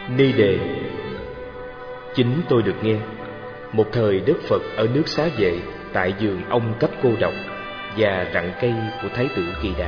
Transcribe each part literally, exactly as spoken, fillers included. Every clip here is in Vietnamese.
Ni đề. Chính tôi được nghe, một thời Đức Phật ở nước Xá Vệ, tại giường ông cấp cô độc và rặng cây của Thái tử Kỳ Đà.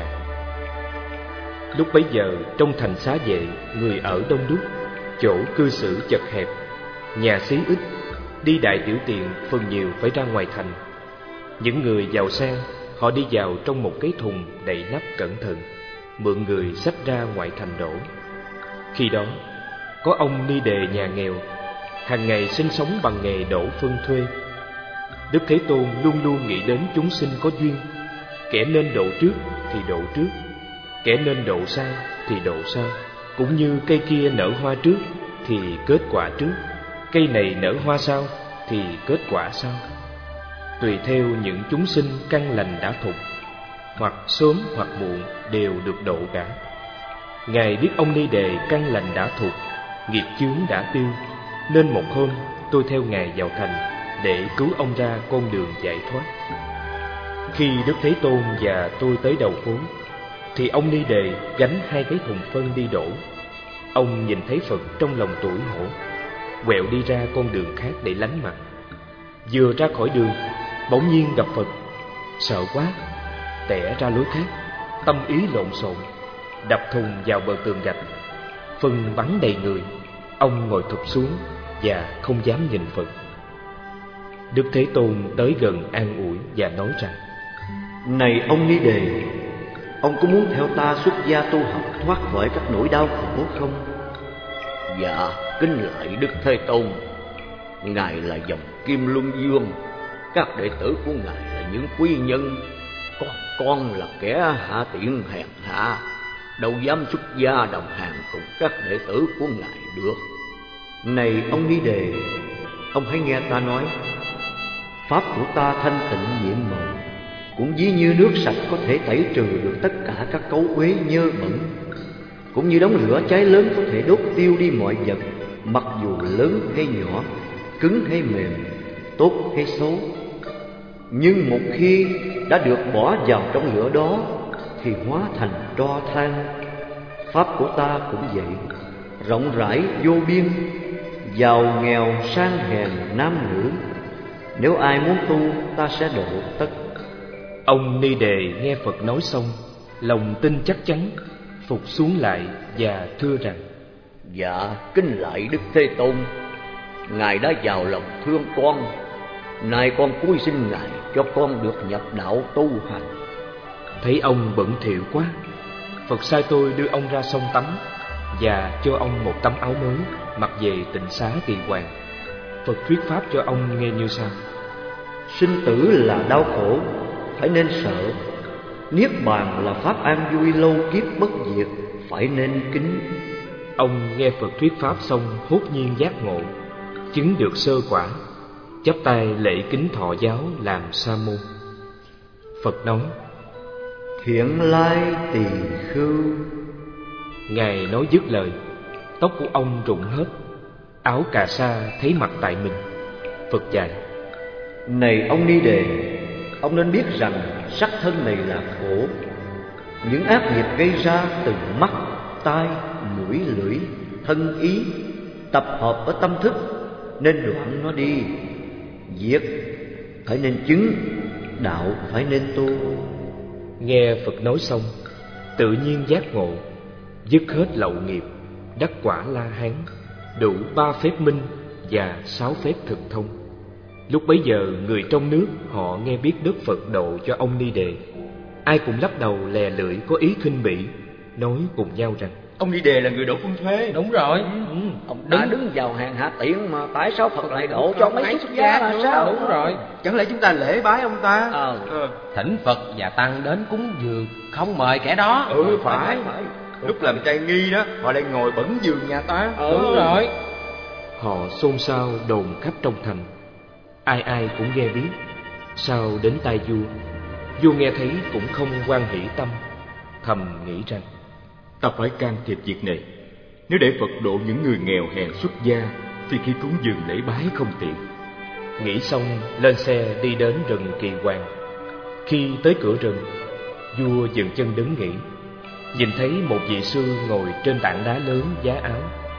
Lúc bấy giờ trong thành Xá Vệ, người ở đông đúc, chỗ cư xử chật hẹp, nhà xí ít, đi đại tiểu tiện phần nhiều phải ra ngoài thành. Những người giàu sang, họ đi vào trong một cái thùng đậy nắp cẩn thận, mượn người xách ra ngoài thành đổ. Khi đó có ông ni đề nhà nghèo, hàng ngày sinh sống bằng nghề đổ phân thuê. Đức Thế Tôn luôn luôn nghĩ đến chúng sinh có duyên, kẻ nên độ trước thì độ trước, kẻ nên độ sau thì độ sau. Cũng như cây kia nở hoa trước thì kết quả trước, cây này nở hoa sau thì kết quả sau. Tùy theo những chúng sinh căn lành đã thục, hoặc sớm hoặc muộn đều được độ cả. Ngài biết ông ni đề căn lành đã thục, nghiệp chướng đã tiêu, nên một hôm tôi theo Ngài vào thành để cứu ông ra con đường giải thoát. Khi Đức Thế Tôn và tôi tới đầu phố, thì ông ni đề gánh hai cái thùng phân đi đổ. Ông nhìn thấy Phật trong lòng tủi hổ, quẹo đi ra con đường khác để lánh mặt. Vừa ra khỏi đường, bỗng nhiên gặp Phật, sợ quá, tẻ ra lối khác, tâm ý lộn xộn, đập thùng vào bờ tường gạch. Phân bắn đầy người, ông ngồi thụp xuống và không dám nhìn Phật. Đức Thế Tôn tới gần an ủi và nói rằng: Này ông ni đề, ông có muốn theo ta xuất gia tu học thoát khỏi các nỗi đau khổ không? Dạ, kính lạy Đức Thế Tôn. Ngài là dòng Kim Luân Dương, các đệ tử của Ngài là những quý nhân, còn con là kẻ hạ tiện hèn hạ, đâu dám xuất gia đồng hành cùng các đệ tử của Ngài được. Này ông ni đề, ông hãy nghe ta nói. Pháp của ta thanh tịnh nhiệm màu, cũng ví như nước sạch có thể tẩy trừ được tất cả các cấu uế nhơ bẩn, cũng như đống lửa cháy lớn có thể đốt tiêu đi mọi vật, mặc dù lớn hay nhỏ, cứng hay mềm, tốt hay xấu. Nhưng một khi đã được bỏ vào trong lửa đó thì hóa thành tro than. Pháp của ta cũng vậy, rộng rãi vô biên, giàu nghèo sang hèn nam nữ. Nếu ai muốn tu, ta sẽ độ tất. Ông ni đề nghe Phật nói xong, lòng tin chắc chắn, phục xuống lại và thưa rằng: Dạ, kính lạy Đức Thế Tôn. Ngài đã giàu lòng thương con, nay con cúi xin Ngài cho con được nhập đạo tu hành. Thấy ông bận thỉu quá, Phật sai tôi đưa ông ra sông tắm và cho ông một tấm áo mới mặc về tịnh xá Kỳ Hoàng. Phật thuyết pháp cho ông nghe như sau: Sinh tử là đau khổ, phải nên sợ. Niết bàn là pháp an vui lâu kiếp bất diệt, phải nên kính. Ông nghe Phật thuyết pháp xong hốt nhiên giác ngộ, chứng được sơ quả, chắp tay lễ kính thọ giáo làm sa môn. Phật nói: Thiện lai tỳ khưu. Ngài nói dứt lời, tóc của ông rụng hết, áo cà sa thấy mặt tại mình. Phật dạy: Này ông ni đề, ông nên biết rằng sắc thân này là khổ. Những ác nghiệp gây ra từ mắt, tai, mũi, lưỡi, thân ý tập hợp ở tâm thức, nên đoạn nó đi. Diệt phải nên chứng, đạo phải nên tu. Nghe Phật nói xong, tự nhiên giác ngộ, dứt hết lậu nghiệp, đắc quả La Hán, đủ ba phép minh và sáu phép thực thông. Lúc bấy giờ người trong nước họ nghe biết Đức Phật độ cho ông ni đề, ai cũng lắc đầu lè lưỡi có ý khinh bỉ, nói cùng nhau rằng: Ông ni đề là người đổ phân thuế. Đúng rồi. Ừ. Ông đã đứng vào hàng hạ tiện mà tại sao Phật lại độ cho mấy xuất gia là sao? Đúng rồi. Chẳng lẽ chúng ta lễ bái ông ta? Ờ. ờ. Thỉnh Phật và tăng đến cúng dường, không mời kẻ đó. Ừ phải, phải. Lúc làm trai nghi đó, họ lại ngồi bẩn giường nhà ta. Ừ. Đúng rồi. Họ xôn xao đồn khắp trong thành, ai ai cũng nghe biết. Sau đến tai vua, vua nghe thấy cũng không hoan hỷ tâm, thầm nghĩ rằng: Ta phải can thiệp việc này. Nếu để Phật độ những người nghèo hèn xuất gia, thì khi cúng dường lễ bái không tiện. Nghĩ xong lên xe đi đến rừng Kỳ Hoàng. Khi tới cửa rừng, vua dừng chân đứng nghỉ, nhìn thấy một vị sư ngồi trên tảng đá lớn vá áo.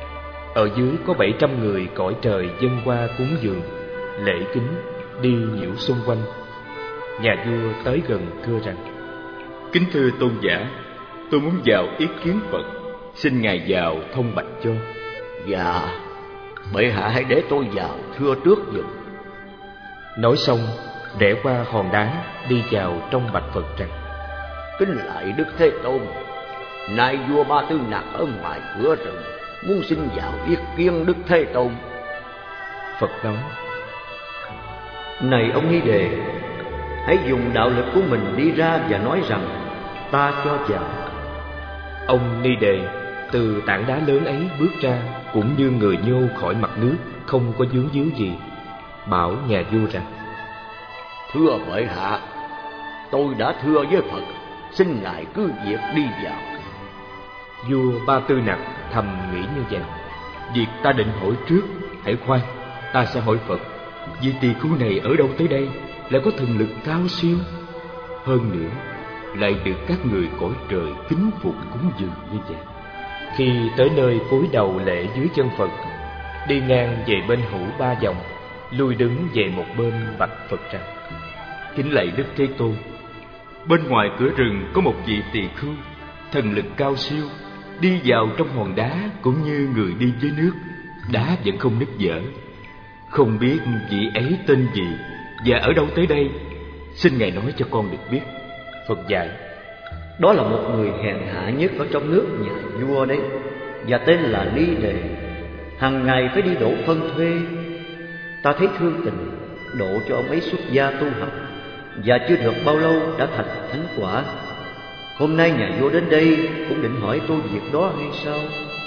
Ở dưới có bảy trăm người cõi trời dâng qua cúng dường, lễ kính, đi nhiễu xung quanh. Nhà vua tới gần thưa rằng: Kính thưa tôn giả, tôi muốn vào ý kiến Phật, xin ngài vào thông bạch cho. Dạ, bệ hạ hãy để tôi vào thưa trước giùm. Nói xong, rẽ qua hòn đá, đi vào trong bạch Phật rằng: Kính lại Đức Thế Tôn, nay vua Ba Tư Nặc ở ngoài cửa rừng, muốn xin vào yết kiến Đức Thế Tôn. Phật nói: Này ông Ni Đề, hãy dùng đạo lực của mình đi ra và nói rằng ta cho vào. Ông Ni Đề từ tảng đá lớn ấy bước ra, cũng như người nhô khỏi mặt nước, không có vướng víu gì, bảo nhà vua rằng: Thưa bệ hạ, tôi đã thưa với Phật, xin ngài cứ việc đi vào. Vua Ba Tư Nặc thầm nghĩ như vậy: Việc ta định hỏi trước, hãy khoan, ta sẽ hỏi Phật. Vị tỳ khưu này ở đâu tới đây, lại có thần lực cao siêu, hơn nữa lại được các người cõi trời kính phục cúng dường như vậy. Khi tới nơi cúi đầu lễ dưới chân Phật, đi ngang về bên hữu ba vòng, lui đứng về một bên bạch Phật rằng: Kính lạy Đức Thế Tôn, bên ngoài cửa rừng có một vị tỳ khưu, thần lực cao siêu, đi vào trong hòn đá cũng như người đi dưới nước, đá vẫn không nứt vỡ. Không biết vị ấy tên gì và ở đâu tới đây, xin ngài nói cho con được biết. Phật dạy: Đó là một người hèn hạ nhất ở trong nước nhà vua đấy, và tên là Ni Đề. Hằng ngày phải đi đổ phân thuê. Ta thấy thương tình, độ cho ông ấy xuất gia tu học, và chưa được bao lâu đã thành thánh quả. Hôm nay nhà vua đến đây cũng định hỏi tôi việc đó hay sao?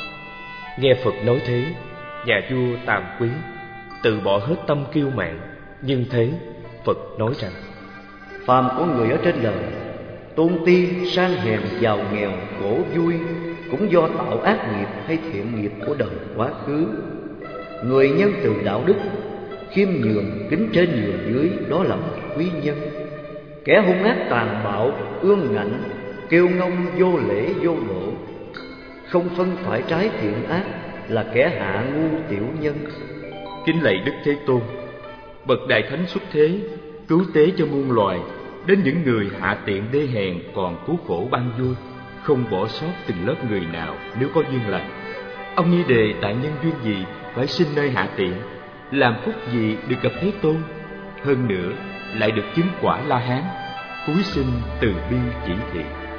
Nghe Phật nói thế, nhà vua tàm quý, từ bỏ hết tâm kiêu mạn. Nhưng thế, Phật nói rằng: Phàm con người ở trên đời, tôn ti, sang hèn, giàu nghèo, khổ vui, cũng do tạo ác nghiệp hay thiện nghiệp của đời quá khứ. Người nhân từ đạo đức, khiêm nhường, kính trên nhường dưới, đó là một quý nhân. Kẻ hung ác tàn bạo, ương ngạnh, kiêu ngông, vô lễ vô độ, không phân phải trái thiện ác, là kẻ hạ ngu tiểu nhân. Kính lạy Đức Thế Tôn, bậc đại thánh xuất thế, cứu tế cho muôn loài, đến những người hạ tiện đê hèn còn cứu khổ ban vui, không bỏ sót từng lớp người nào nếu có duyên lành. Ông Ni Đề tại nhân duyên gì phải sinh nơi hạ tiện, làm phúc gì được gặp Thế Tôn, hơn nữa lại được chứng quả La Hán, cúi xin từ bi chỉ thị.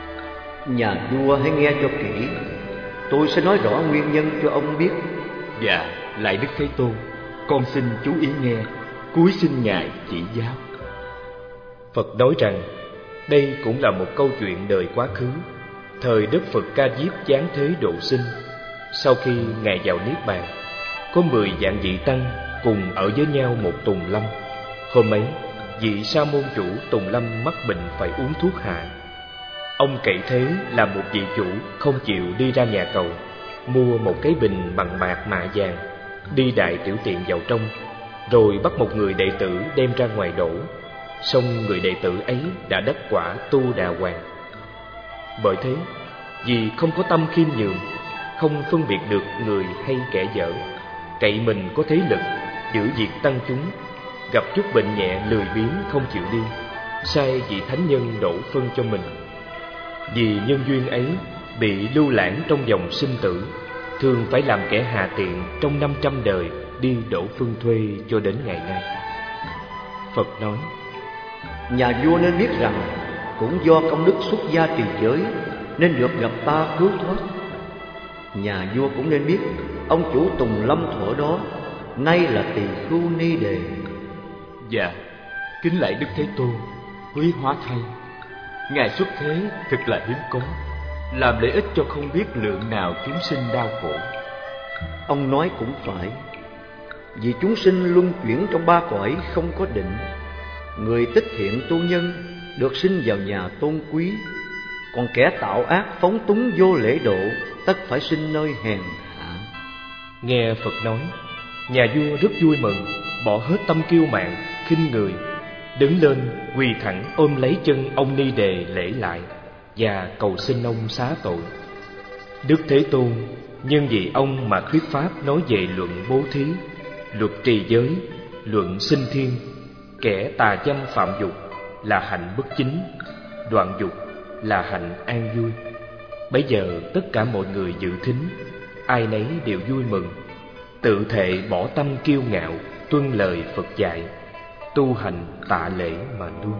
Nhà vua hãy nghe cho kỹ, tôi sẽ nói rõ nguyên nhân cho ông biết. Dạ, lạy Đức Thế Tôn, con xin chú ý nghe, cúi xin ngài chỉ giáo. Phật nói rằng đây cũng là một câu chuyện đời quá khứ. Thời Đức Phật Ca Diếp giáng thế độ sinh, sau khi ngài vào niết bàn, có mười vạn vị tăng cùng ở với nhau một tùng lâm. Hôm ấy, vị sa môn chủ tùng lâm mắc bệnh phải uống thuốc hạ. Ông cậy thế là một vị chủ không chịu đi ra nhà cầu, mua một cái bình bằng bạc mạ vàng, đi đại tiểu tiện vào trong, rồi bắt một người đệ tử đem ra ngoài đổ. Xong người đệ tử ấy đã đắc quả Tu Đà Hoàng. Bởi thế, vì không có tâm khiêm nhường, không phân biệt được người hay kẻ dở, cậy mình có thế lực giữ việc tăng chúng, gặp chút bệnh nhẹ lười biếng không chịu đi, sai vị thánh nhân đổ phân cho mình. Vì nhân duyên ấy bị lưu lãng trong dòng sinh tử, thường phải làm kẻ hạ tiện trong năm trăm đời đi đổ phân thuê cho đến ngày nay. Phật nói: Nhà vua nên biết rằng cũng do công đức xuất gia trì giới nên được gặp ta cứu thoát. Nhà vua cũng nên biết ông chủ Tùng Lâm thuở đó nay là tỳ khưu Ni Đề. Dạ, kính lạy Đức Thế Tôn, quý hóa thay, ngài xuất thế thật là hiếm có, làm lợi ích cho không biết lượng nào chúng sinh đau khổ. Ông nói cũng phải, vì chúng sinh luân chuyển trong ba cõi không có định. Người tích thiện tu nhân được sinh vào nhà tôn quý, còn kẻ tạo ác phóng túng vô lễ độ tất phải sinh nơi hèn hạ. Nghe Phật nói, nhà vua rất vui mừng, bỏ hết tâm kiêu mạn, khinh người, đứng lên quỳ thẳng ôm lấy chân ông Ni Đề lễ lại và cầu xin ông xá tội. Đức Thế Tôn Nhưng vì ông mà thuyết pháp nói về luận bố thí, luật trì giới, luận sinh thiên. Kẻ tà dâm phạm dục là hạnh bất chính, đoạn dục là hạnh an vui. Bấy giờ tất cả mọi người dự thính, ai nấy đều vui mừng, tự thệ bỏ tâm kiêu ngạo, tuân lời Phật dạy, tu hành tạ lễ mà nuôi.